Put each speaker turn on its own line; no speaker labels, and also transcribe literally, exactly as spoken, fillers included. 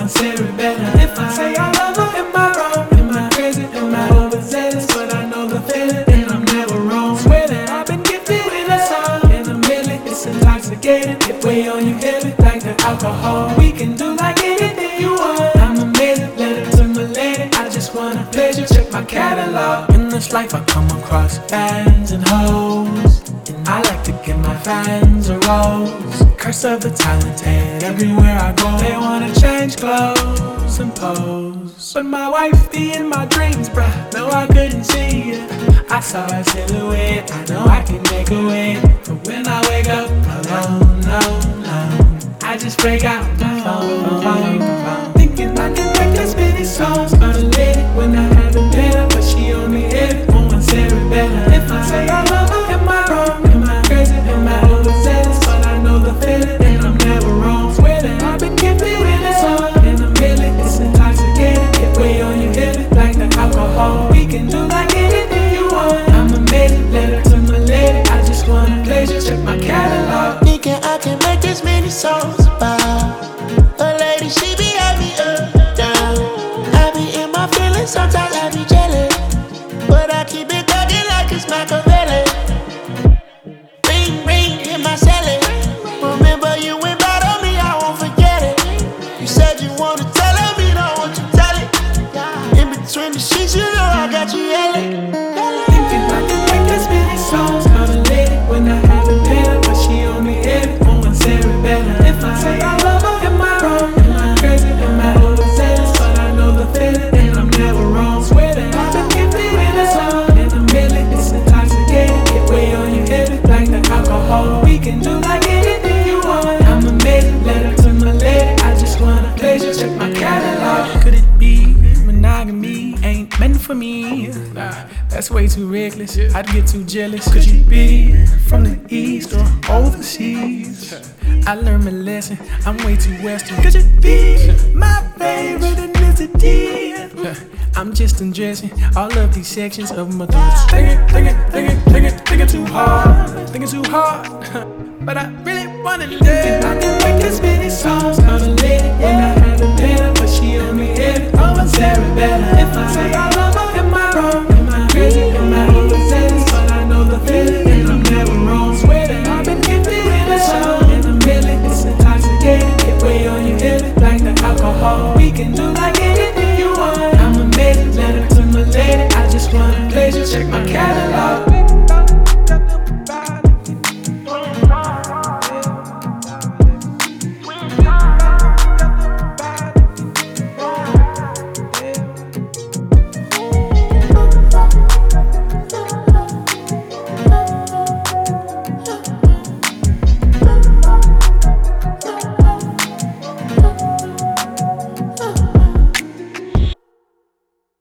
one said it better. If I say I love her, am I wrong? Am I crazy? Am I overzealous? But I know the feeling, and I'm never wrong. Swear that I've been gifted with a song and a million. It's intoxicating, it weigh on you heavy like the alcohol. We can do like anything you want. I'm amazing, let it to my lady. I just want a pleasure, check my catalog. In this life I come across fans and hoes, and I like to give my fans a rose. Curse of the talented, everywhere I go they wanna change clothes and pose. But my wife be in my dreams, bruh, no I couldn't see it. I saw her silhouette, I know I can make a way. But when I wake up alone, no, no, I just break out my phone, phone, phone. Thinking I can make this many songs on a lady when I haven't been her, but she only hit it on one said it better. If I say I love her, am I wrong? Am I crazy? Am I overzealous? But I know the feeling, and I'm never wrong. Swear that I've been gifted with a song and a million. It's intoxicating, it weigh on you heavy like the alcohol. We can do like anything you want. I'm amazing, letter to my lady. I just want a pleasure, check my catalog.
Thinking I can make this many songs about a lady, she be at me up, down. I be in my feelings, sometimes I be jealous, but I keep it thugging like it's Machiavelli. Ring, ring, hit my celly. Remember you went bad on me, I won't forget it. You said you wanna tell her, me don't want you tell it. In between the sheets, you know I got you yelling.
Thinking I can make this many songs about a lady when I haven't been her, but she only hit it on one said it better. If I say I love her, am I wrong? Am I crazy? Am I overzealous? But I know the feeling, and I'm never wrong. Swear that I've been gifted with a song and a million. It's intoxicating, it weigh on you heavy like the alcohol. We can do like anything you want. I'm amazing, letter to my lady. I just want a pleasure, check my catalog. Could it be monogamy ain't meant for me? Nah, that's way too reckless, I'd get too jealous. Could you be from the east or overseas? I learned my lesson, I'm way too western. Could you be my favorite ethnicity? I'm just undressing all of these sections of my thoughts. Thinking, thinking, thinking, thinking, thinking too hard, thinking too hard. But I really wanna live. I can make this many songs about a lady when I